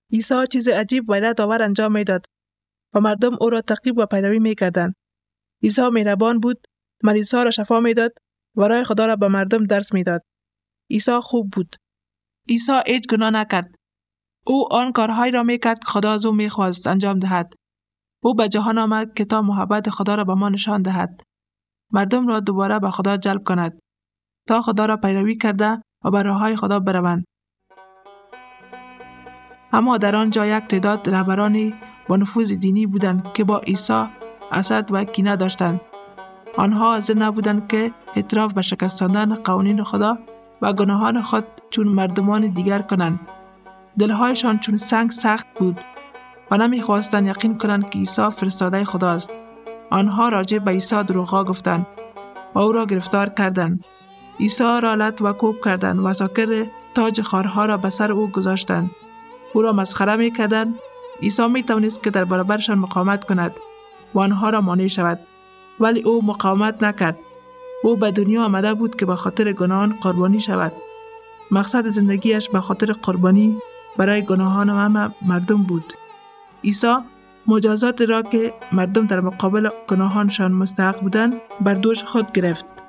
عیسی چیز عجیب و حیرت آور انجام میداد و مردم او را تعقیب و پیروی میکردند. عیسی مهربان بود، مریض‌ها را شفا میداد و راه خدا را به مردم درس میداد. عیسی خوب بود. عیسی هیچ گناه نکرد. او آن کارهایی را میکرد که خدا از او میخواست انجام دهد. او به جهان آمد که تا محبت خدا را به ما نشان دهد. مردم را دوباره به خدا جلب کند تا خدا را پیروی کرده و به راههای خدا بروند. اما در آنجا یک تعداد رهبرانی با نفوذ دینی بودند که با عیسی حسد و کینه داشتند. آنها حاضر نبودند که اعتراف به شکستاندن قوانین خدا و گناهان خود چون مردمان دیگر کنند. دلهایشان چون سنگ سخت بود و نمیخواستند یقین کنند که عیسی فرستاده خداست. آنها راجع به عیسی دروغ گفتند و او را گرفتار کردند. عیسی را لط و کوب کردند و ساکر تاج خارها را به سر او گذاشتند. او را مسخره می‌کردند. عیسی می‌توانست که در برابرشان مقاومت کند و آنها را مانع شود، ولی او مقاومت نکرد. او به دنیا آمده بود که به خاطر گناهان قربانی شود. مقصد زندگیش به خاطر قربانی برای گناهان همه مردم بود. عیسی مجازات را که مردم در مقابل گناهانشان مستحق بودند بر دوش خود گرفت.